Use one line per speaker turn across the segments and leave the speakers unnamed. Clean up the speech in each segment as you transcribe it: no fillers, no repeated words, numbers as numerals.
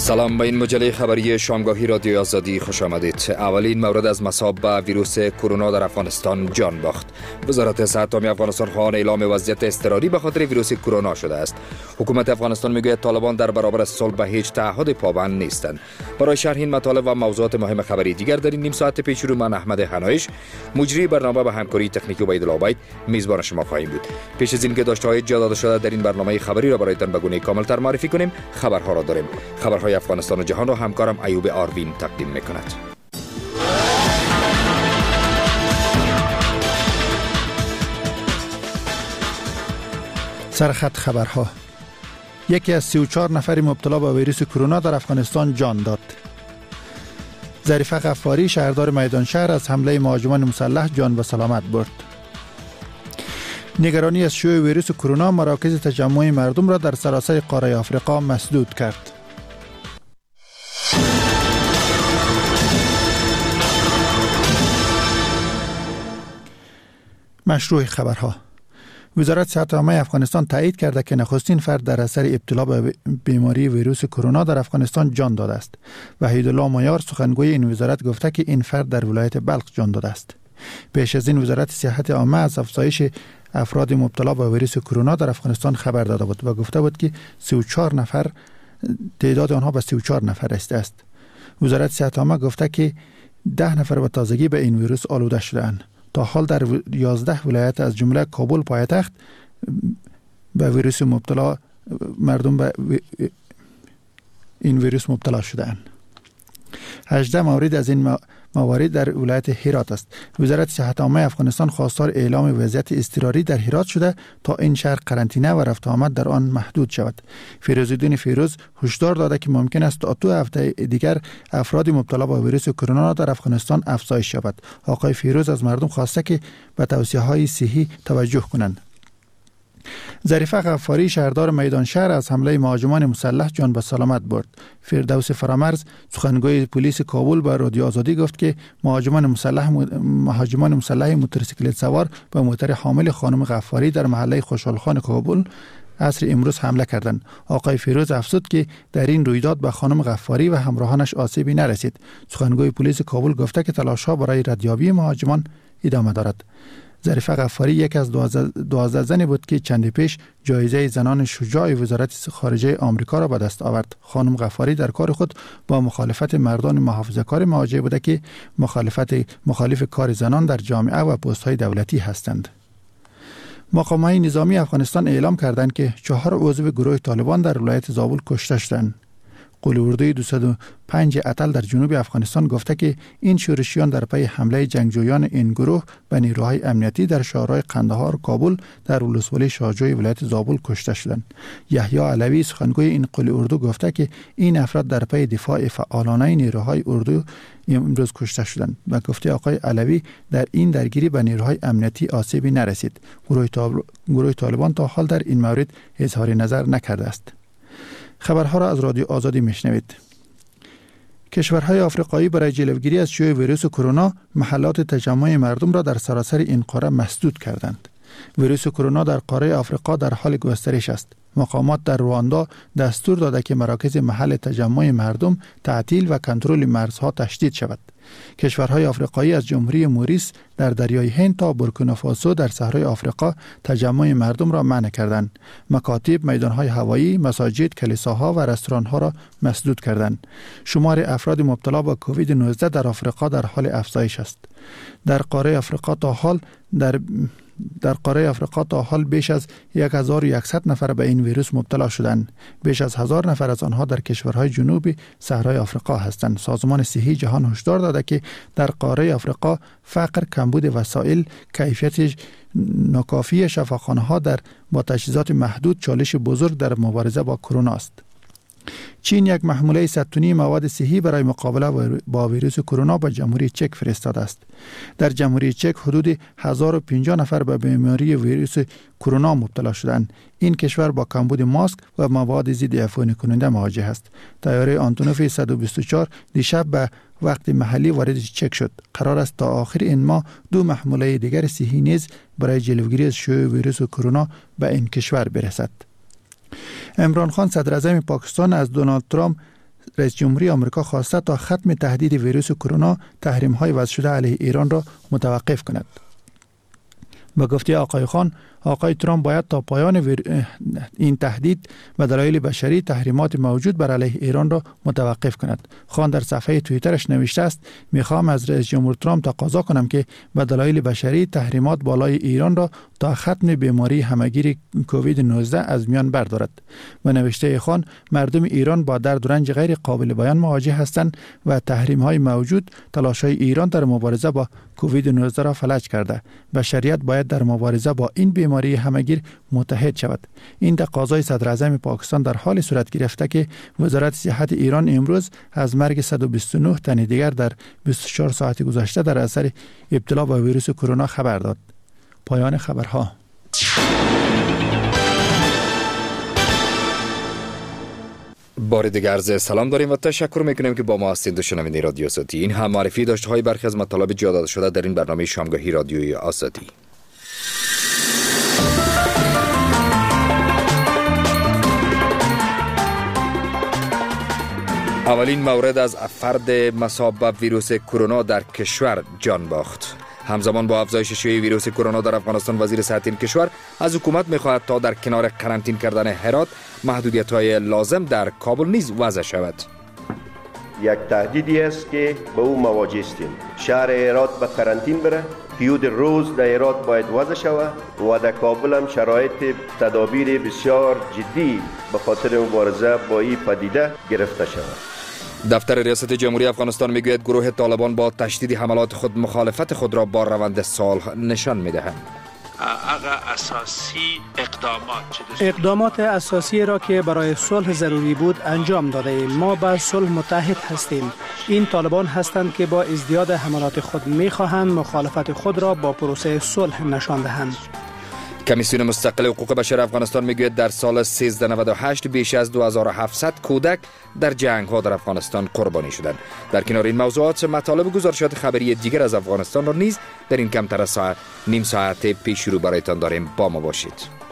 سلام، به این مجله خبری شامگاهی رادیو آزادی خوش آمدید. اولین مورد از مصاب به ویروس کرونا در افغانستان جان باخت. وزارت صحت افغانستان خواهان اعلام وضعیت اضطراری به خاطر ویروس کرونا شده است. حکومت افغانستان میگوید طالبان در برابر صلح به هیچ تعهد پابند نیستند. برای شرح این مطالب و موضوعات مهم خبری دیگر در این نیم ساعت پیش رو من احمد حنایش، مجری برنامه به همکاری تکنیکی عبیدالله، میزبان شما خواهیم بود. پیش از اینکه داشته‌های جا داده شده در این برنامه خبری را برایتان به گونه کامل‌تر معرفی کنیم، خبرها را داریم. خبرهای افغانستان و جهان را همکارم ایوب آروین تقدیم می‌کند.
سرخط خبرها. یکی از 34 نفر مبتلا به ویروس کرونا در افغانستان جان داد. ظریف غفاری شهردار میدانشهر از حمله مهاجمان مسلح جان به سلامت برد. نگرانی از شیوع ویروس کرونا مراکز تجمع مردم را در سراسر قاره آفریقا مسدود کرد. مشروع خبرها. وزارت صحت عامه افغانستان تایید کرده که نخستین فرد در اثر ابتلا به بیماری ویروس کرونا در افغانستان جان داده است. وحیدالله مایار سخنگوی این وزارت گفته که این فرد در ولایت بلخ جان داده است. پیش از این وزارت صحت عامه از افزایش افراد مبتلا به ویروس کرونا در افغانستان خبر داده بود و گفته بود که 34 نفر تعداد آنها به 34 نفر رسیده است. وزارت صحت عامه گفته که 10 نفر به تازگی به این ویروس آلوده شده‌اند. تا حال در 11 ولایت از جمله کابل پایتخت به ویروس مبتلا مردم به این ویروس مبتلا شده‌اند. 18 مورد از این موارد در ولایت هرات است. وزارت صحت عامه افغانستان خواستار اعلام وضعیت اضطراری در هرات شده تا این شهر قرنطینه و رفت آمد در آن محدود شود. فیروزالدین فیروز هشدار داده که ممکن است تا 2 هفته دیگر افراد مبتلا به ویروس کرونا در افغانستان افزایش یابد. آقای فیروز از مردم خواسته که به توصیه‌های صحی توجه کنند. ظریف غفاری شهردار میدانشهر از حمله مهاجمان مسلح جان به سلامت برد. فردوس فرامرز سخنگوی پلیس کابل به رادیو آزادی گفت که مهاجمان مسلح موتورسیکلت سوار به موتر حامل خانم غفاری در محله خوشحالخان کابل عصر امروز حمله کردند. آقای فیروز افزود که در این رویداد به خانم غفاری و همراهانش آسیبی نرسید. سخنگوی پلیس کابل گفته که تلاش‌ها برای ردیابی مهاجمان ادامه دارد. ظریف غفاری یک از 12 زنی بود که چند پیش جایزه زنان شجاع وزارت خارجه آمریکا را به دست آورد. خانم غفاری در کار خود با مخالفت مردان محافظه‌کار مواجه بوده که مخالف کار زنان در جامعه و پست‌های دولتی هستند. مقامات نظامی افغانستان اعلام کردند که 4 عضو گروه طالبان در ولایت زابل کشته شدند. قول اردوی 205 اتل در جنوب افغانستان گفته که این شورشیان در پی حمله جنگجویان این گروه به نیروهای امنیتی در شهرهای قندهار و کابل در ولسوالی شاهجوی ولایت زابل کشته شدند. یحیی علوی سخنگوی این قول اردو گفته که این افراد در پی دفاع فعالانه نیروهای اردو امروز کشته شدند. و گفته آقای علوی در این درگیری به نیروهای امنیتی آسیبی نرسید. گروه طالبان تا حال در این مورد اظهار نظر نکرده است. خبرها را از رادیو آزادی میشنوید. کشورهای آفریقایی برای جلوگیری از شیوع ویروس کرونا محلات تجمع مردم را در سراسر این قاره مسدود کردند. ویروس کرونا در قاره آفریقا در حال گسترش است. مقامات در رواندا دستور داده که مراکز محل تجمع مردم تعطیل و کنترل مرزها تشدید شود. کشورهای آفریقایی از جمهوری موریس در دریای هند تا بورکینافاسو در صحرای آفریقا تجمع مردم را منع کردند. مکاتب، میدانهای هوایی، مساجد، کلیساها و رستورانها را مسدود کردند. شمار افراد مبتلا به کووید 19 در آفریقا در حال افزایش است. در قاره آفریقا تا حال بیش از 1100 نفر به این ویروس مبتلا شدند. بیش از 1000 نفر از آنها در کشورهای جنوبی صحرای آفریقا هستند. سازمان صحی جهان هشدار داده که در قاره آفریقا فقر، کمبود وسایل، کیفیت ناکافی شفاخانه‌ها با تجهیزات محدود چالش بزرگ در مبارزه با کرونا است. چین یک محموله 100 تنی مواد صحی برای مقابله با ویروس کرونا به جمهوری چک فرستاده است. در جمهوری چک حدود 1050 نفر به بیماری ویروس کرونا مبتلا شدند. این کشور با کمبود ماسک و مواد ضد عفونی کننده مواجه است. طیاره آنتونوف 124 دیشب به وقت محلی وارد چک شد. قرار است تا آخر این ماه 2 محموله دیگر صحی نیز برای جلوگیری از شیوع ویروس کرونا به این کشور برسد. عمران خان صدر اعظم پاکستان از دونالد ترامپ رئیس جمهوری آمریکا خواسته تا ختم تهدید ویروس کرونا تحریم‌های وضع شده علیه ایران را متوقف کند. با گفته آقای خان، آقای ترامپ باید تا پایان این تهدید و دلایل بشری تحریمات موجود بر علیه ایران را متوقف کند. خان در صفحه توییترش نوشته است: میخوام از رئیس جمهور ترامپ تقاضا کنم که به دلایل بشری تحریمات بالای ایران را تا ختم بیماری همگیر کووید 19 از میان بردارد. و نوشته خان: مردم ایران با درد و رنج غیر قابل بیان مواجه هستند و تحریم های موجود تلاش‌های ایران در مبارزه با کووید 19 را فلج کرده. بشریت باید در مبارزه با این بیماری همگیر متحد شود. این تقاضای صدر اعظم پاکستان در حال صورت گرفته که وزارت صحت ایران امروز از مرگ 129 تن دیگر در 24 ساعت گذشته در اثر ابتلا به ویروس کرونا خبر داد. پایان خبرها.
بار دیگر عرض سلام داریم و تشکر میکنیم که با ما هستید و شنونده رادیو آزادی. این هم معرفی داشته های برخی از مطالب جا داده شده در این برنامه شامگاهی رادیوی آزادی. اولین مورد از فرد مصاب به ویروس کرونا در کشور جان باخت. همزمان با افزایش شیوع ویروس کرونا در افغانستان، وزیر صحت این کشور از حکومت می‌خواهد تا در کنار قرنطین کردن هرات محدودیت‌های لازم در کابل نیز وضع شود.
یک تهدیدی است که با او مواجه هستیم. شهر هرات به قرنطین بره، حدود روز در هرات باید وضع شود و در کابل هم شرایط تدابیر بسیار جدی به خاطر مبارزه با این پدیده گرفته شود.
دفتر ریاست جمهوری افغانستان میگوید گروه طالبان با تشدید حملات خود مخالفت خود را با روند صلح نشان میدهند.
اقدامات اساسی را که برای صلح ضروری بود انجام داده ایم. ما به صلح متحد هستیم. این طالبان هستند که با ازدیاد حملات خود میخواهند مخالفت خود را با پروسه صلح نشان دهند.
کمیسیون مستقل حقوق بشر افغانستان میگوید در سال 1398 بیش از 2700 کودک در جنگ ها در افغانستان قربانی شدند. در کنار این موضوعات مطالب گزارشات خبری دیگر از افغانستان را نیز در این کمتر از نیم ساعت پیش رو برایتان داریم. با ما باشید.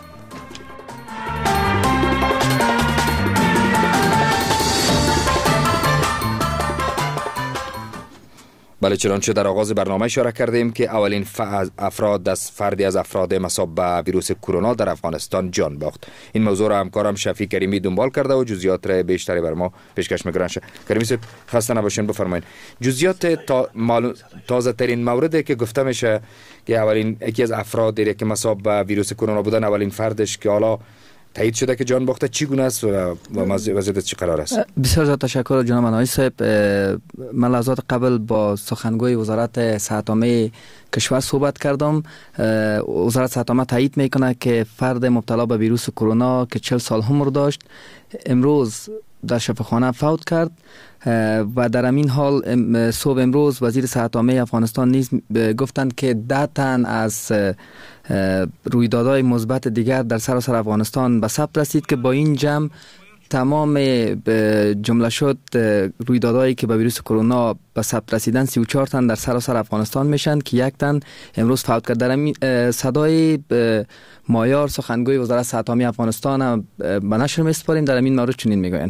بله، چنانچه در آغاز برنامه اشاره کردیم که اولین فردی از افراد مصاب به ویروس کرونا در افغانستان جان باخت. این موضوع را همکارم شفیع کریمی دنبال کرده و جزئیات را بیشتری بر ما پیشکش می‌کنند. کریمی صاحب خسته نباشین، بفرمایید. جزئیات تازه ترین موردی که گفته میشه که اولین یکی از افرادی که مصاب به ویروس کرونا بودن، اولین فردش که حالا تایید شده که جان باخته، چی گونه است و وضعیت چی قرار است؟
بسیار زیاد تشکر جناب منایی صاحب. من لحظات قبل با سخنگوی وزارت صحت عامه کشور صحبت کردم. وزارت صحت عامه تایید میکنه که فرد مبتلا به ویروس کرونا که 40 سال عمر داشت امروز در شفاخانه فوت کرد و در همین حال صبح امروز وزیر صحت عامه افغانستان نیز گفتند که 10 تن از رویدادهای مثبت دیگر در سراسر افغانستان به ثبت رسید که با این جمع تمام جمله شد رویدادهایی که به ویروس کرونا به ثبت رسیدن 34 تن در سراسر افغانستان میشن که 1 تن امروز فوت کرد. در صدای مایار سخنگوی وزارت صحت عامه افغانستان به نشر میسپاریم. در این مورد چنین میگویند: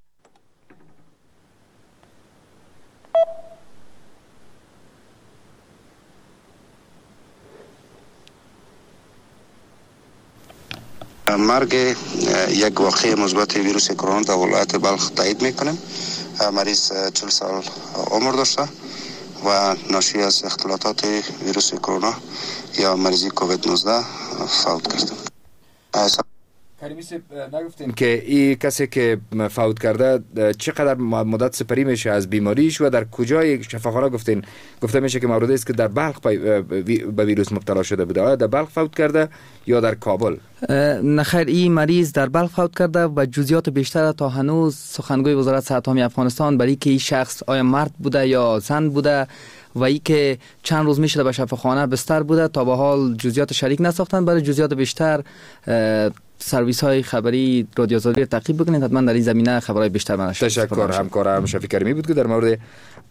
مرگ یک واقعه مثبت ویروس کرونا در ولایت بلخ تایید میکنیم. مریض 40 سال عمر داشته و ناشی از اختلالات ویروس کرونا یا مریضی کووید 19 فوت کرده.
کریمی صاحب نگفتین که این کسی که فوت کرده چقدر مدت سپری میشه از بیماریش و در کجای شفاخانه گفته میشه که موردی است که در بلخ به ویروس مبتلا شده بوده؟ آیا در بلخ فوت کرده یا در کابل؟
نخیر، این مریض در بلخ فوت کرده و جزئیات بیشتر تا هنوز سخنگوی وزارت صحت عامه افغانستان برای که این شخص آیا مرد بوده یا زن بوده و ای که چند روز میشه به شفاخانه بستر بوده تا به حال جزئیات شریک نساختن. برای جزئیات بیشتر سرویس های خبری رادیو آزادی تعقیب بکنید، حتما در این زمینه خبرهای بیشتر منشور.
تشکر. همکارم شفیق کریمی بود که در مورد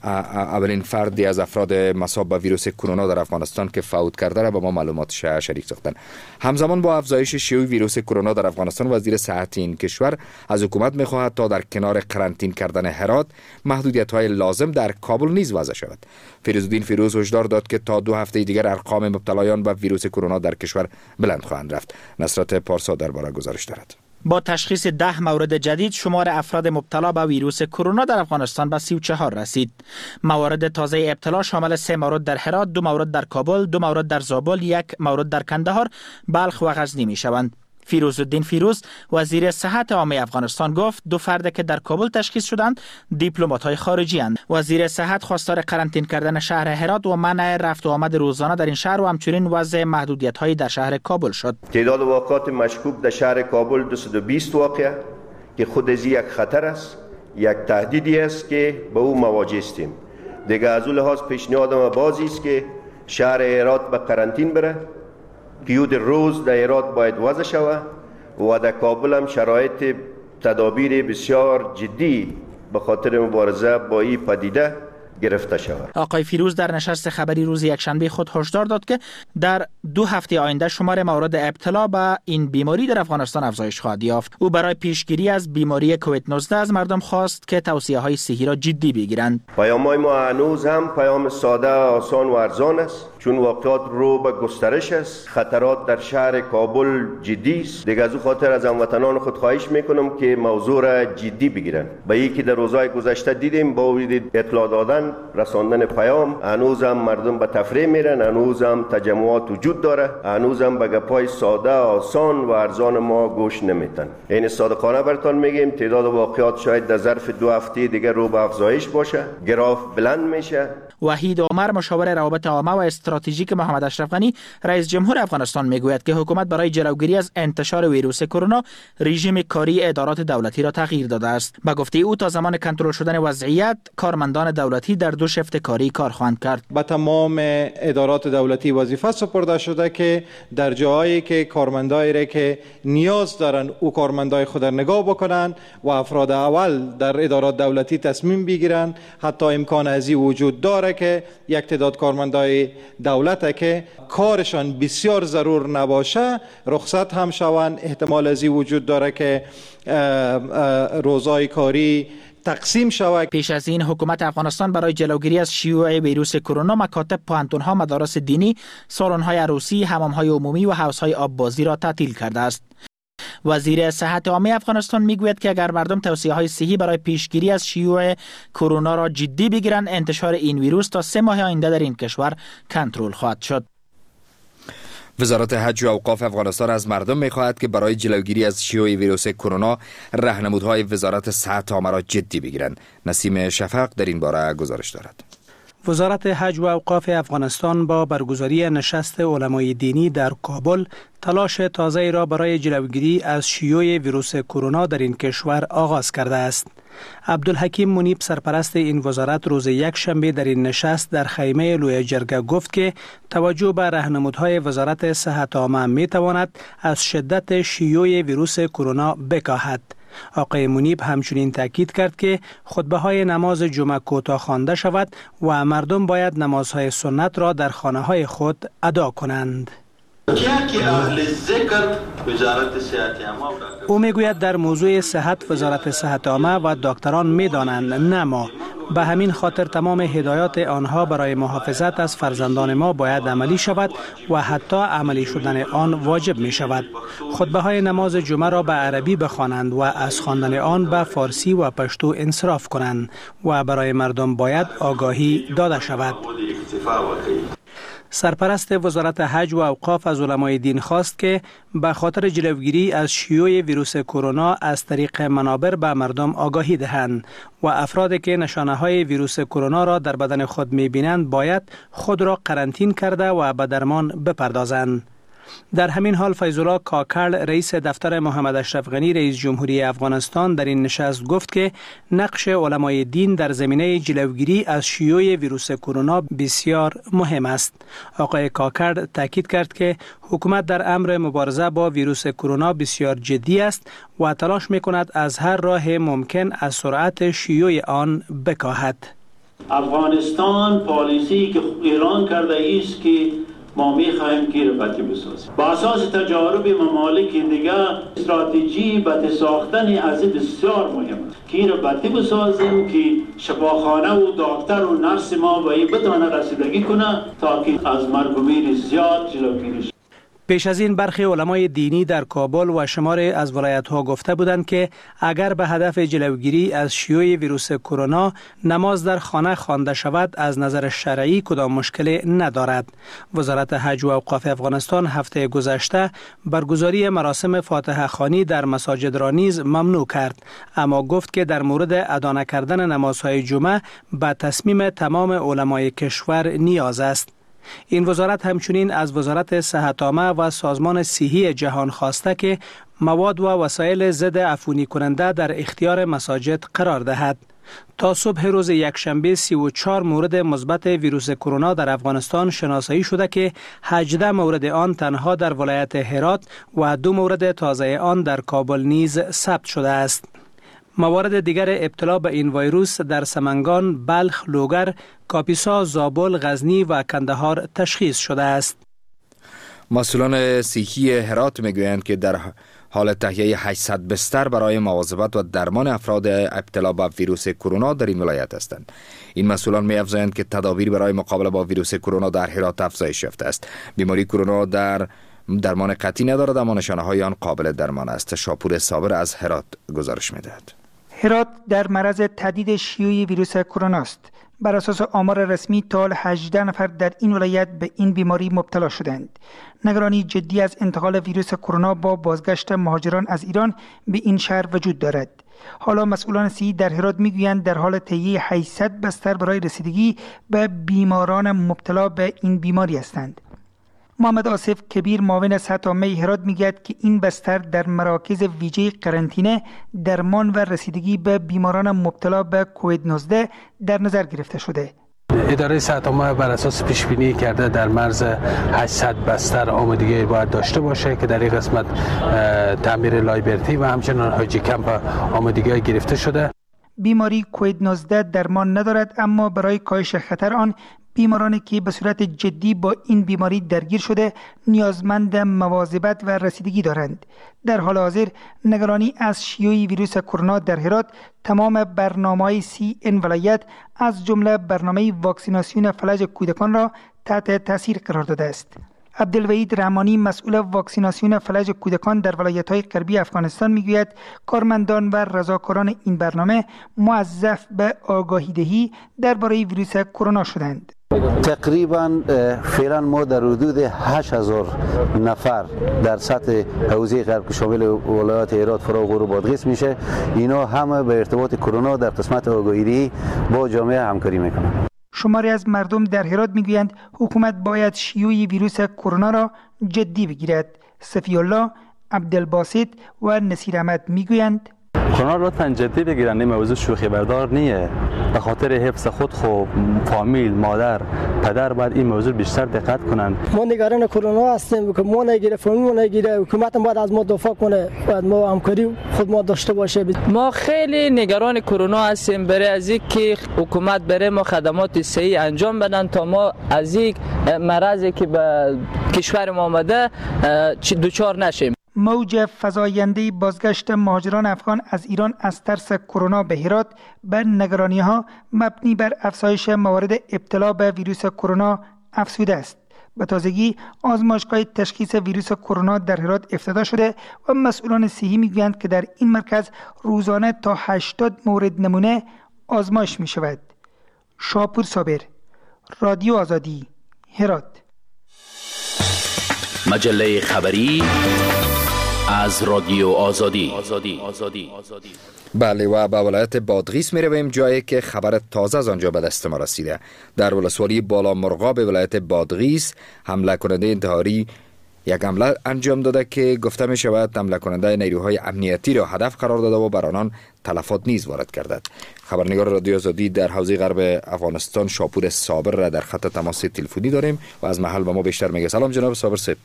اولین فردی از افراد مصاب به ویروس کرونا در افغانستان که فوت کرده را با ما معلوماتش شریک ساختن. همزمان با افزایش شیوع ویروس کرونا در افغانستان، وزیر صحت این کشور از حکومت می‌خواهد تا در کنار قرنطین کردن هرات، محدودیت‌های لازم در کابل نیز وضع شود. فیروزالدین فیروز هشدار داد که تا 2 هفته دیگر ارقام مبتلایان به ویروس کرونا در کشور بلند خواهند رفت. نصرت پارسا درباره گزارش دارد.
با تشخیص 10 مورد جدید، شمار افراد مبتلا به ویروس کرونا در افغانستان به 34 رسید. موارد تازه ابتلا شامل 3 مورد در هرات، 2 مورد در کابل، 2 مورد در زابل، 1 مورد در کندهار، بلخ و غزنی می شوند. فیروزالدین فیروز وزیر صحت عامه افغانستان گفت 2 فرد که در کابل تشخیص شدند دیپلمات‌های خارجی اند. وزیر صحت خواستار قرنطین کردن شهر هرات و منع رفت و آمد روزانه در این شهر و همچنین وضع محدودیت‌های در شهر کابل شد.
تعداد واقعات مشکوک در شهر کابل 220 واقع که خود از یک خطر است، یک تهدیدی است که به او مواجه هستیم. دیگر از اون لحاظ پیشنهادم بازی است که شهر هرات به قرنطین بره. پیود روز در هرات باید وضع شود و در کابل هم شرایط تدابیر بسیار جدی به خاطر مبارزه با این پدیده گرفته شود.
آقای فیروز در نشست خبری روز یکشنبه خود هشدار داد که در 2 هفته آینده شمار موارد ابتلا به این بیماری در افغانستان افزایش خواهد یافت. او برای پیشگیری از بیماری کووید 19 از مردم خواست که توصیه‌های صحی را جدی بگیرند.
پیام‌های ما هنوز هم پیام ساده، آسان و ارزان است، چون واقعات رو به گسترش است. خطرات در شهر کابل جدی است. دیگر از خاطر از هموطنان خود خواهش میکنم که موضوع را جدی بگیرن. به یکی در روزهای گذشته دیدیم با اطلاع دادن، رساندن پیام، هنوز هم مردم به تفریح میرن، هنوز هم تجمعات وجود داره، هنوز هم به گپای ساده، آسان و ارزان ما گوش نمیتن. این صادقانه براتون میگیم تعداد واقعات شاید در ظرف 2 هفته دیگر رو به افزایش باشه، گراف بلند میشه.
وحید عمر مشاور روابط عامه و استراتژیک محمد اشرف غنی رئیس جمهور افغانستان میگوید که حکومت برای جلوگیری از انتشار ویروس کرونا رژیم کاری ادارات دولتی را تغییر داده است. به گفته او تا زمان کنترل شدن وضعیت، کارمندان دولتی در 2 شفت کاری کار خواهند کرد.
به تمام ادارات دولتی وظیفه سپرده شده که در جایی که کارمندایی که نیاز دارن او کارمندای خود را نگاه بکنن و افراد اول در ادارات دولتی تصمیم بگیرن. حتی امکان ازی وجود داره که یک تعداد کارمندای دولت که کارشان بسیار ضرور نباشه رخصت هم شوند. احتمال ازی وجود داره که روزای کاری تقسیم شود.
پیش از این حکومت افغانستان برای جلوگیری از شیوع ویروس کرونا مکاتب، پوهنتون‌ها، مدارس دینی، سالن‌های عروسی، حمام‌های عمومی و حوض‌های آببازی را تعطیل کرده است. وزیر صحت عامه افغانستان میگوید که اگر مردم توصیه‌های صحی برای پیشگیری از شیوع کرونا را جدی بگیرند، انتشار این ویروس تا 3 ماه آینده در این کشور کنترل خواهد شد.
وزارت حج و اوقاف افغانستان از مردم می‌خواهد که برای جلوگیری از شیوع ویروس کرونا راهنمودهای وزارت صحت عامه را جدی بگیرند. نسیم شفق در این باره گزارش دارد.
وزارت حج و اوقاف افغانستان با برگزاری نشست علمای دینی در کابل تلاش تازه‌ای را برای جلوگیری از شیوع ویروس کرونا در این کشور آغاز کرده است. عبدالحکیم منیب سرپرست این وزارت روز یکشنبه در این نشست در خیمه لوی جرگه گفت که توجه به راهنمودهای وزارت صحت عامه می تواند از شدت شیوع ویروس کرونا بکاهد. آقای منیب همچنین تاکید کرد که خطبه‌های نماز جمعه کوتاه خوانده شود و مردم باید نمازهای سنت را در خانه‌های خود ادا کنند. او میگوید در موضوع صحت وزارت صحت عامه و دکتران میدانند، نه ما. به همین خاطر تمام هدایات آنها برای محافظت از فرزندان ما باید عملی شود و حتی عملی شدن آن واجب می شود. خطبه های نماز جمعه را به عربی بخوانند و از خواندن آن به فارسی و پشتو انصراف کنند و برای مردم باید آگاهی داده شود. سرپرست وزارت حج و اوقاف از علمای دین خواست که به خاطر جلوگیری از شیوع ویروس کرونا از طریق منابر به مردم آگاهی دهند و افرادی که نشانه‌های ویروس کرونا را در بدن خود می‌بینند باید خود را قرنطین کرده و به درمان بپردازند. در همین حال فیض الله کاکړ رئیس دفتر محمد اشرف غنی رئیس جمهوری افغانستان در این نشست گفت که نقش علمای دین در زمینه جلوگیری از شیوع ویروس کرونا بسیار مهم است. آقای کاکړ تاکید کرد که حکومت در امر مبارزه با ویروس کرونا بسیار جدی است و تلاش می‌کند از هر راه ممکن از سرعت شیوع آن بکاهد.
افغانستان پالیسی که اعلان کرده است که ما می‌خواهیم که ربطی بسازیم. با اساس تجارب ممالک دیگر استراتژی بط ساختن از بسیار مهم است. که ربطی بسازیم که شفاخانه و دکتر و نرس ما به این بتونه رسیدگی کنه تا که از مرگ و میر زیاد جلوگیری شود.
پیش از این برخی علمای دینی در کابل و شماری از ولایت‌ها گفته بودند که اگر به هدف جلوگیری از شیوع ویروس کرونا نماز در خانه خوانده شود از نظر شرعی کدام مشکلی ندارد. وزارت حج و اوقاف افغانستان هفته گذشته برگزاری مراسم فاتحه خوانی در مساجد را نیز ممنوع کرد، اما گفت که در مورد ادا نکردن نمازهای جمعه به تصمیم تمام علمای کشور نیاز است. این وزارت همچنین از وزارت صحت عامه و سازمان صحی جهان خواسته که مواد و وسایل ضد عفونی کننده در اختیار مساجد قرار دهد. تا صبح روز یکشنبه 34 مورد مثبت ویروس کرونا در افغانستان شناسایی شده که 18 مورد آن تنها در ولایت هرات و 2 مورد تازه آن در کابل نیز ثبت شده است. موارد دیگر ابتلا به این ویروس در سمنگان، بلخ، لوگر، کاپیسا، زابل، غزنی و کندهار تشخیص شده است.
مسئولان صحی هرات میگویند که در حال تهیه 800 بستر برای مواظبت و درمان افراد ابتلا به ویروس کرونا در این ولایت هستند. این مسئولان می‌افزایند که تدابیر برای مقابله با ویروس کرونا در هرات افزایش یافته است. بیماری کرونا در درمان قطعی ندارد اما نشانه‌های آن قابل درمان است. شاپور صابر از هرات گزارش می‌دهد.
هرات در معرض تهدید شیوع ویروس کرونا است. بر اساس آمار رسمی تا حال 18 نفر در این ولایت به این بیماری مبتلا شدند. نگرانی جدی از انتقال ویروس کرونا با بازگشت مهاجران از ایران به این شهر وجود دارد. حالا مسئولان صحی در هرات میگویند در حال تهیه 800 بستر برای رسیدگی به بیماران مبتلا به این بیماری هستند. محمد آصف کبیر معاون صحت عامه هرات میگوید که این بستر در مراکز ویژه قرنطینه، درمان و رسیدگی به بیماران مبتلا به کووید 19 در نظر گرفته شده.
اداره صحت عامه بر اساس پیش بینی کرده در مرز 800 بستر آمادگی باید داشته باشه که در این قسمت تعمیر لایبرتی و همچنین هاجی کمپ آمادگی گرفته شده.
بیماری کووید 19 درمان ندارد، اما برای کاهش خطر آن بیمارانی که به صورت جدی با این بیماری درگیر شده نیازمند مواظبت و رسیدگی دارند. در حال حاضر نگرانی از شیوع ویروس کرونا در هرات تمام برنامه‌های این ولایت از جمله برنامه واکسیناسیون فلج کودکان را تحت تاثیر قرار داده است. عبدالوحید رحمانی مسئول واکسیناسیون فلج کودکان در ولایت‌های غربی افغانستان میگوید کارمندان و رضاکاران این برنامه موظف به آگاهی دهی درباره ویروس کرونا شدند.
تقریبا فعلا ما در حدود 8000 نفر در سطح حوزه غرب که شامل ولایات هرات، فراغ و بادغیس میشه، اینا همه به ارتباط کرونا در قسمت آگاهی با جامعه همکاری میکنند.
شماری از مردم در هرات میگویند حکومت باید شیوع ویروس کرونا را جدی بگیرد. صفی الله، عبدالباسط و نصیر احمد میگویند
کرونا لطفاً جدی بگیرن، این موضوع شوخی بردار نیه. به خاطر حفظ خود فامیل، مادر، پدر باید این موضوع بیشتر دقت کنن.
ما نگران کرونا هستیم که ما نگیره، فامیل ما نگیره، حکومت باید از ما دفاع کنه، باید ما همکاری خود ما داشته باشه.
ما خیلی نگران کرونا هستیم برای از اینکه حکومت برای ما خدمات صحی انجام بدن تا ما از این مرضی که به کشور ما آمده دچار نشیم.
موج فزاینده بازگشت مهاجران افغان از ایران از ترس کرونا به هرات به نگرانی‌ها مبنی بر افزایش موارد ابتلا به ویروس کرونا افزوده است. به تازگی آزمایشگاه تشخیص ویروس کرونا در هرات افتتاح شده و مسئولان صحی می‌گویند که در این مرکز روزانه تا 80 مورد نمونه آزمایش می‌شود. شاپور صابر، رادیو آزادی، هرات.
مجله خبری از رادیو آزادی.
بله و به ولایت بادغیس می رویم، جایی که خبر تازه از آنجا به دست ما رسیده. در ولسوالی بالا مرغاب ولایت بادغیس حمله کننده یک حمله انجام داده که گفته می شود حمله کننده نیروهای امنیتی را هدف قرار داده و بر آنان تلفات نیز وارد کرده. خبرنگار رادیو آزادی در حوزه غرب افغانستان شاپور صابر را در خط تماس تلفنی داریم و از محل با ما بیشتر میگه. سلام جناب صابر صاحب.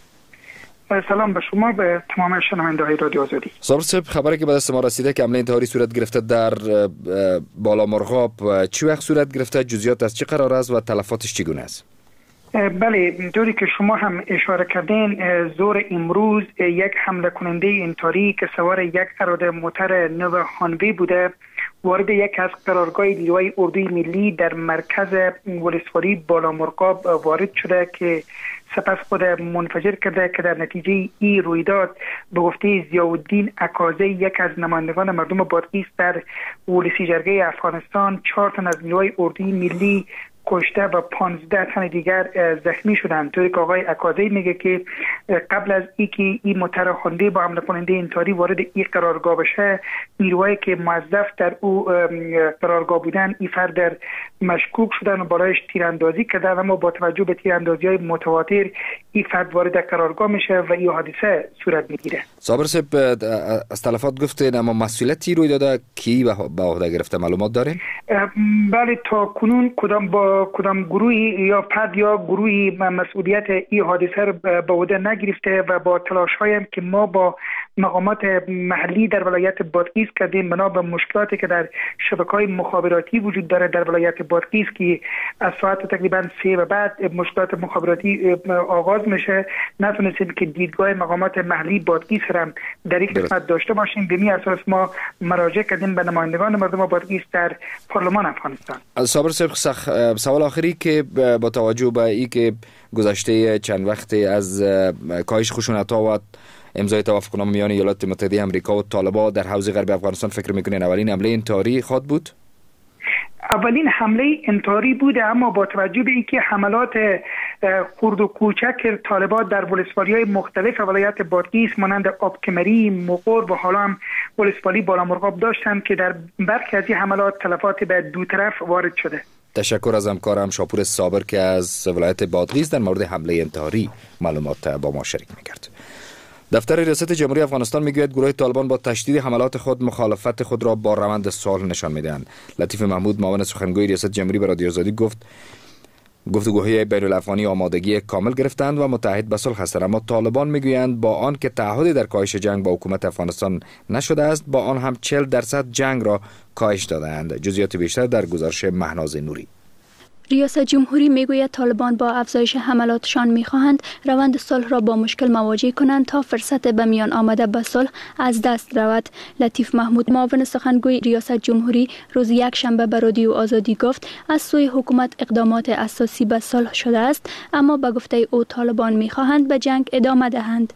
سلام به شما، به تمام شنونده‌های رادیو آزادی.
صابر صاحب، خبری که به دست ما رسیده که حمله انتحاری صورت گرفته در بالامرغاب، چه وقت صورت گرفته، جزئیات از چه قرار است و تلفاتش چگونه است؟
بله، طوری که شما هم اشاره کردین، ظهر امروز یک حمله کننده انتحاری که سوار یک اراده موتر نو هانوی بوده وارد یک از قرارگاه نیروهای اردوی ملی در مرکز ولسوالی بالامرغاب وارد شده که سپس خود منفجر کرده که در نتیجه این رویداد به گفته ضیاءالدین عکازی، یک از نمایندگان مردم بادغیس در ولسی جرگه افغانستان، 4 تن از نیروهای اردوی ملی کشته و 15 تن دیگر زخمی شدند. طوری که آقای عکازی میگه که قبل از اینکه این موتر هانوی با حمله کننده انتحاری وارد این قرارگاه بشه، نیروهایی که موظف در او قرارگاه بودن این فرد در مشکوک شدن و برایش تیراندازی کردن، اما با توجه به تیراندازی‌های متواتر این فرد وارد قرارگاه میشه و این حادثه صورت میگیره.
صابر صاحب، از تلفات گفتین، اما مسئولیتی روی داده کی به عهده گرفته معلومات دارین؟
بله، تا کنون کدام گروهی یا فرد یا گروهی مسئولیت این حادثه را به عهده نگرفته و با تلاش‌هایم که ما با مقامات محلی در ولایت بادغیس کردیم بنا به مشکلاتی که در شبکه‌های مخابراتی وجود داره در ولایت بادغیس که از ساعت تقریبا 3 و بعد مشکلات مخابراتی آغاز میشه، نتونستیم که دیدگاه مقامات محلی بادغیس را در این قسمت داشته باشیم. به می اساس ما مراجعه کردیم به نمایندگان مردم بادغیس در پارلمان افغانستان.
صابر صاحب، سوال آخری که با توجه به این که گذشته چند وقت از کاهش خشونت‌ها و امضای توافقنامه میان ایالات متحده آمریکا و طالبان در حوزه غرب افغانستان، فکر میکنین اولین حمله انتحاری خواهد بود؟
اولین حمله انتحاری بوده، اما با توجه به اینکه حملات خرد و کوچک طالبان در ولسوالی‌های مختلف ولایت بادغیس مانند آبکمری، مغور و حالا هم ولسوالی بالامرغاب داشتند که در برخی از این حملات تلفات به دو طرف وارد شده.
تشکر از همکارم شاپور صابر که از ولایت بادغیس در مورد حمله انتحاری معلومات با ما شریک می‌کرد. دفتر ریاست جمهوری افغانستان میگوید گروه طالبان با تشدید حملات خود مخالفت خود را با روند صلح نشان میدهند. لطیف محمود، معاون سخنگوی ریاست جمهوری، به رادیو آزادی گفت گفتگوهای بین الافغانی آمادگی کامل گرفتند و متحد به صلح هستند، اما طالبان میگویند با آن که تعهدی در کاهش جنگ با حکومت افغانستان نشده است، با آن هم 40% جنگ را کاهش داده‌اند. جزئیات بیشتر در گزارش مهناز نوری.
ریاست جمهوری میگوید طالبان با افزایش حملاتشان میخواهند روند صلح را با مشکل مواجه کنند تا فرصت به میان آمده به صلح از دست رود. لطیف محمود، معاون سخنگوی ریاست جمهوری، روز یک شنبه به رادیو آزادی گفت از سوی حکومت اقدامات اساسی به صلح شده است، اما به گفته او طالبان میخواهند به جنگ ادامه دهند.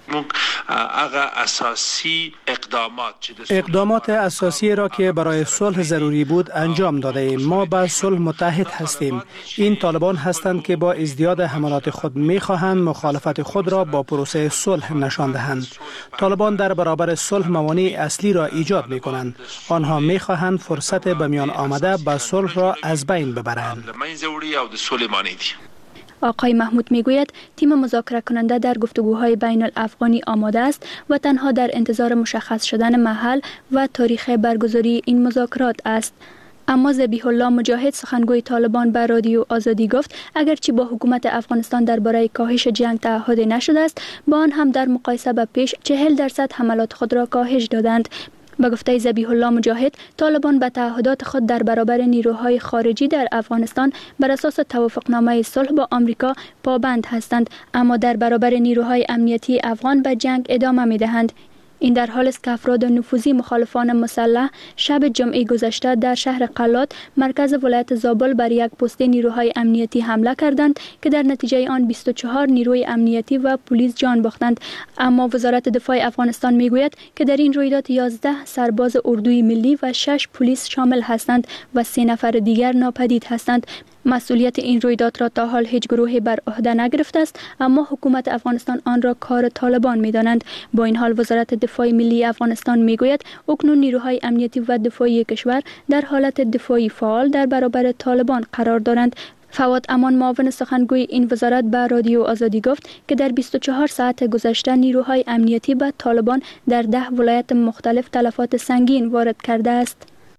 اقدامات اساسی را که برای صلح ضروری بود انجام داده ایم. ما به صلح متحد هستیم. این طالبان هستند که با ازدیاد حملات خود می‌خواهند مخالفت خود را با پروسه صلح نشان دهند. طالبان در برابر صلح موانع اصلی را ایجاد می‌کنند. آنها می‌خواهند فرصت به میان آمده به صلح را از بین ببرند.
آقای محمود میگوید تیم مذاکره کننده در گفتگوهای بین الافغانی آماده است و تنها در انتظار مشخص شدن محل و تاریخ برگزاری این مذاکرات است. اما ذبیح الله مجاهد، سخنگوی طالبان، به رادیو آزادی گفت اگرچه با حکومت افغانستان درباره کاهش جنگ تعهد نشده است، با آن هم در مقایسه به پیش 40% حملات خود را کاهش دادند. به گفته ذبیح الله مجاهد، طالبان به تعهدات خود در برابر نیروهای خارجی در افغانستان بر اساس توافقنامه صلح با آمریکا پابند هستند، اما در برابر نیروهای امنیتی افغان به جنگ ادامه می‌دهند. این در حال است که افراد نفوذی مخالفان مسلح شب جمعه گذشته در شهر قلات، مرکز ولایت زابل، بر یک پست نیروهای امنیتی حمله کردند که در نتیجه آن 24 نیروی امنیتی و پلیس جان باختند. اما وزارت دفاع افغانستان میگوید که در این رویداد 11 سرباز اردوی ملی و 6 پلیس شامل هستند و 3 نفر دیگر ناپدید هستند. مسئولیت این رویداد را تا حال هیچ گروهی بر عهده نگرفته است، اما حکومت افغانستان آن را کار طالبان می‌دانند. با این حال وزارت دفاع ملی افغانستان میگوید اکنون نیروهای امنیتی و دفاعی کشور در حالت دفاعی فعال در برابر طالبان قرار دارند. فواد امان معاون سخنگوی این وزارت به رادیو آزادی گفت که در 24 ساعت گذشته نیروهای امنیتی به طالبان در 10 ولایت مختلف تلفات سنگین وارد کرده است.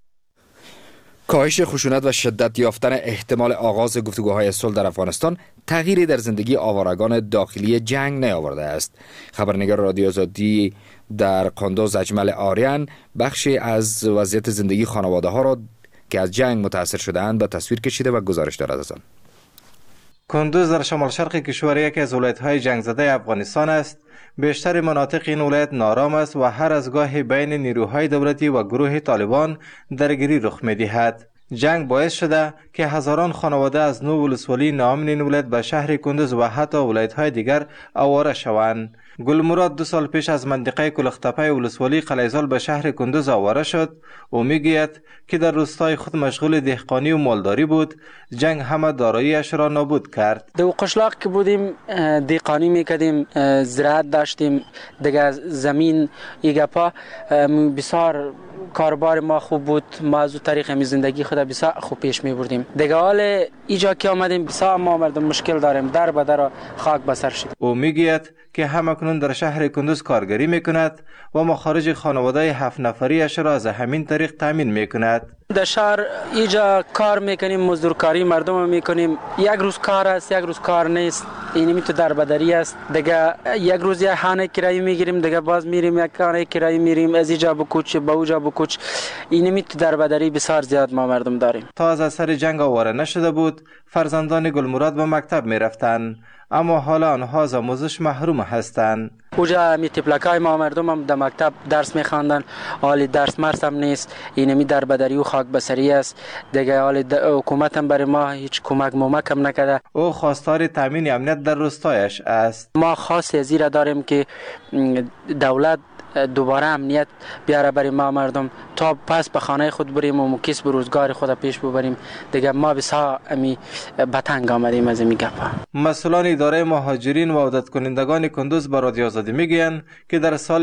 کاهش خشونت و شدت یافتن احتمال آغاز گفتگوهای صلح در افغانستان تغییری در زندگی آوارگان داخلی جنگ نیاورده است. خبرنگار رادیو آزادی در کندوز اجمل آریان بخشی از وضعیت زندگی خانواده ها را که از جنگ متاثر شده‌اند به تصویر کشیده و گزارش دارد از آن.
کندوز در شمال شرق کشور یکی از ولایت‌های جنگ زده افغانستان است. بیشتر مناطق این ولایت نارام است و هر از گاهی بین نیروهای دولتی و گروه طالبان درگیری رخ می‌دهد. جنگ باعث شده که هزاران خانواده از 9 ولسوالی ناامن این ولایت به شهر کندوز و حتی ولایت‌های دیگر آواره شوند. گلمراد 2 سال پیش از منطقه کلختپه ولسوالی قلیزال به شهر کندوز آواره شد. او میگوید که در روستای خود مشغول دهقانی و مالداری بود. جنگ همه داراییش را نابود کرد.
در قشلاق که بودیم دهقانی میکردیم، زراعت داشتیم، دیگه زمین ایگپا بسیار کاربار ما خوب بود. ما از طریق می زندگی خود بسیار خوب پیش می بردیم. دیگه حال اینجا که آمدیم بسیار ما مردم مشکل داریم، در به در خاک بسر شد.
او میگوید که همکنون در شهر کندوز کارگری میکند و مخارج خانواده 7 نفریش را از همین طریق تامین میکند.
در شهر اینجا کار میکنیم، مزدورکاری مردم میکنیم. یک روز کار است، یک روز کار نیست. اینمی تو در بدری است. دیگه یک روز یک خانه کرایه میگیریم، دیگه باز میریم یک خانه کرایه میریم، از اینجا بکوچ به اونجا بکوچ. اینمی تو در بدری بسیار زیاد ما مردم داریم.
تا از اثر جنگ آواره نشده بود، فرزندان گلمراد به مکتب میرفتند، اما حالا آنها از آموزش محروم هستند.
اوجا می تپلکای ما مردم هم در مکتب درس میخواندن، حال درس مرس هم نیست. اینمی در بدری و خاک بسری است. دیگه حال حکومت هم برای ما هیچ کمک هم نکرده.
او خواستار تامین امنیت در روستایش است.
ما خاص ازی را داریم که دولت دوباره امنیت بیاره برای ما مردم، تا پس به خانه خود بریم و کسب روزگار خود پیش ببریم. دیگه ما بسیار به تنگ آمدیم از این گپا.
مسئولان اداره مهاجرین و عودت کنندگان کندوز به رادیو آزادی میگویند که در سال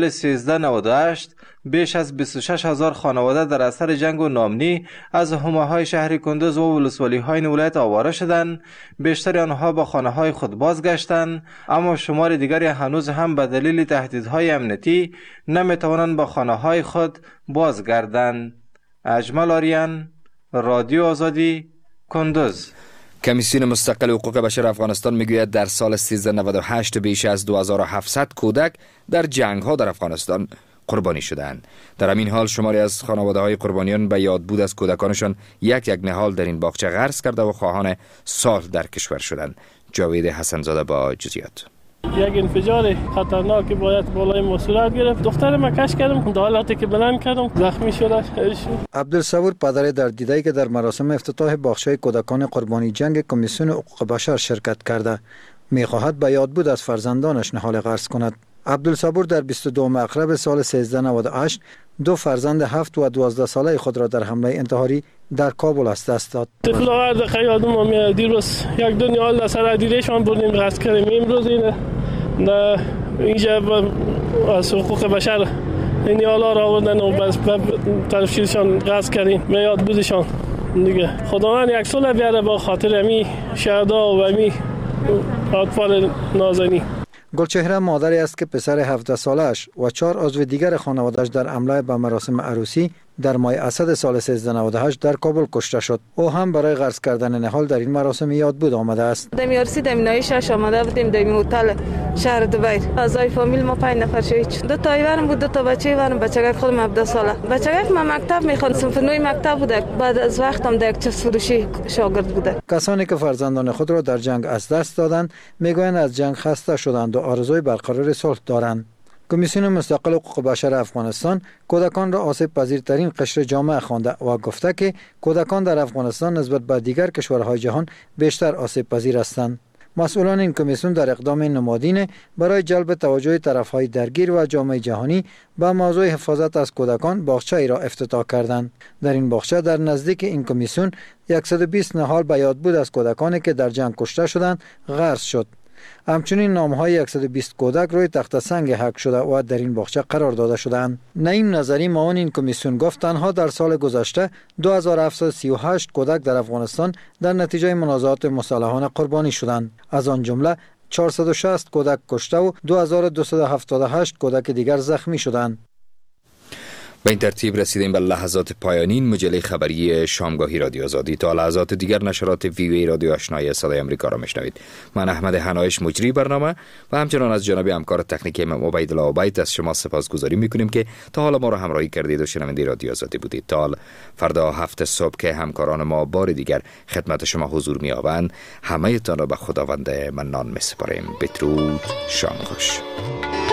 1398 بیش از 26,000 خانواده در اثر جنگ و ناامنی از حومه‌های شهر کندوز و ولسوالی‌های این ولایت آواره شدند. بیشتر آنها به خانه‌های خود بازگشتند، اما شمار دیگری هنوز هم به دلیل تهدیدهای امنیتی نمیتوانند به خانه‌های خود بازگردند. اجمل آریان، رادیو آزادی، کندوز.
کمیسیون مستقل حقوق بشر افغانستان میگوید در سال 1398 بیش از 2700 کودک در جنگ‌ها در افغانستان قربانی شدند. در همین حال شماری از خانواده‌های قربانیان به یاد بود از کودکانشان یک نهال در این باغچه غرس کرده و خواهان صلح در کشور شدند. جاوید حسن‌زاده با جزئیات.
یک انفجار خطرناک باید بالای ما صورت گرفت. دخترم کش کردم، در حالتی که بلند کردم زخمی شده.
عبدالصبور پدر در دیداری که در مراسم افتتاح باغچه کودکان قربانی جنگ کمیسیون حقوق بشر شرکت کرده می‌خواهد به یاد بود از فرزندانش نهال غرس کند. عبدالصبور در 22 اکتبر سال 1398 2 فرزند 7 و 12 ساله خود را در حمله انتحاری در کابل از دست داد.
طفل‌ها دقیقاً یادم میاد دیروز یک دو نیال در سر دیرشان بردیم غرس کردیم. امروز اینجا از حقوق بشر این نیالا را آوردن و بس طرفشیرشان غرس کردیم. میاد بودشان دیگه. خداوند یک صلح بیاره با خاطر امی شهدا و امی اطفال نازنین.
گلچهره مادری است که پسر 17 سالش و 4 عضو دیگر خانواده‌اش در حمله به مراسم عروسی در ماه اسد سال 1398 در کابل کشته شد. او هم برای غرس کردن نهال در این مراسم یاد بود آمده است.
دمی عروسی دمی نایشش آمده بودیم دمی هتل شهر دبی. اعضای فامیل ما 5 نفر شدیم. 2 تا ایوان بود، 2 تا بچه وارم، بچگک خودم 17 ساله. بچگک ما مکتب میخوند، صنف 9 مکتب بوده. بعد از وقتم در یک چیز فروشی شاگرد بوده.
کسانی که فرزندان خود را در جنگ از دست دادند میگویند از جنگ خسته شدند و آرزوی برقرار صلح دارند. کمیسیون مستقل حقوق بشر افغانستان کودکان را آسیب پذیرترین قشر جامعه خوانده و گفته که کودکان در افغانستان نسبت به دیگر کشورهای جهان بیشتر آسیب پذیر هستند. مسئولان این کمیسیون در اقدام نمادینه برای جلب توجه طرفهای درگیر و جامعه جهانی به موضوع حفاظت از کودکان باغچه ای را افتتاح کردند. در این باغچه در نزدیک این کمیسیون 120 نهال به یاد بود از کودکانی که در جنگ کشته شدند غرس شد.
همچنین نامهای 120 کودک روی تخت سنگ حک شده و در این باغچه قرار داده شدند. نعیم نظری معاون این کمیسیون گفت تنها در سال گذشته 2738 کودک در افغانستان در نتیجه منازعات مسلحانه قربانی شدند. از آن جمله 460 کودک کشته و 2278 کودک دیگر زخمی شدند.
به این ترتیب رسیدیم به لحظات پایانی مجله خبری شامگاهی رادیو آزادی. تا لحظات دیگر نشرات ویوی رادیو آشنای صدای آمریکا را میشنوید. من احمد حنایش مجری برنامه و همچنان از جناب همکار تکنیکی عبیدالله عبید از شما سپاسگزاری میکنیم که تا حالا ما را همراهی کردید و شنونده رادیو آزادی بودید. تا فردا 7 صبح که همکاران ما بار دیگر خدمت شما حضور می‌یابند، همه تان را به خداوند منان می‌سپاریم. بدرود، شام خوش.